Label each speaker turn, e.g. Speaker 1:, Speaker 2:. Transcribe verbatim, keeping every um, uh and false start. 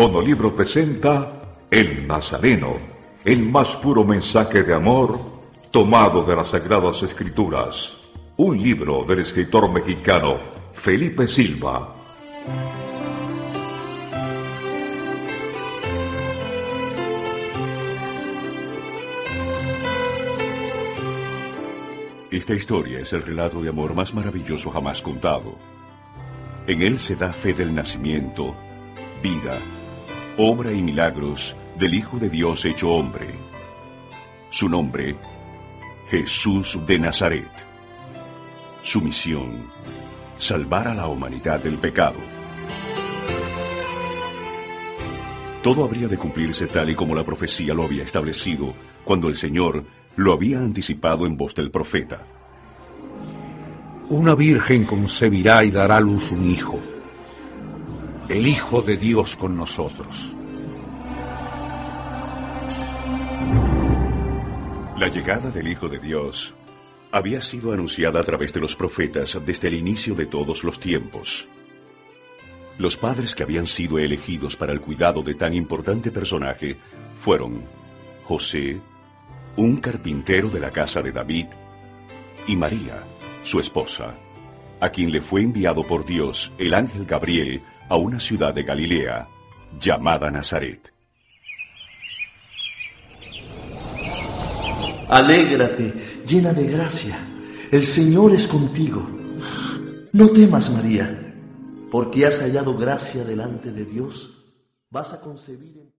Speaker 1: Sonolibro presenta El Nazareno, el más puro mensaje de amor tomado de las Sagradas Escrituras. Un libro del escritor mexicano Felipe Silva.
Speaker 2: Esta historia es el relato de amor más maravilloso jamás contado. En él se da fe del nacimiento, vida, obra y milagros del Hijo de Dios hecho hombre. Su nombre, Jesús de Nazaret. Su misión, salvar a la humanidad del pecado. Todo habría de cumplirse tal y como la profecía lo había establecido, cuando el Señor lo había anticipado en voz del profeta.
Speaker 3: Una virgen concebirá y dará a luz un hijo, el Hijo de Dios con nosotros.
Speaker 2: La llegada del Hijo de Dios había sido anunciada a través de los profetas desde el inicio de todos los tiempos. Los padres que habían sido elegidos para el cuidado de tan importante personaje fueron José, un carpintero de la casa de David, y María, su esposa, a quien le fue enviado por Dios el ángel Gabriel a una ciudad de Galilea llamada Nazaret.
Speaker 4: Alégrate, llena de gracia, el Señor es contigo. No temas, María, porque has hallado gracia delante de Dios. Vas a concebir en...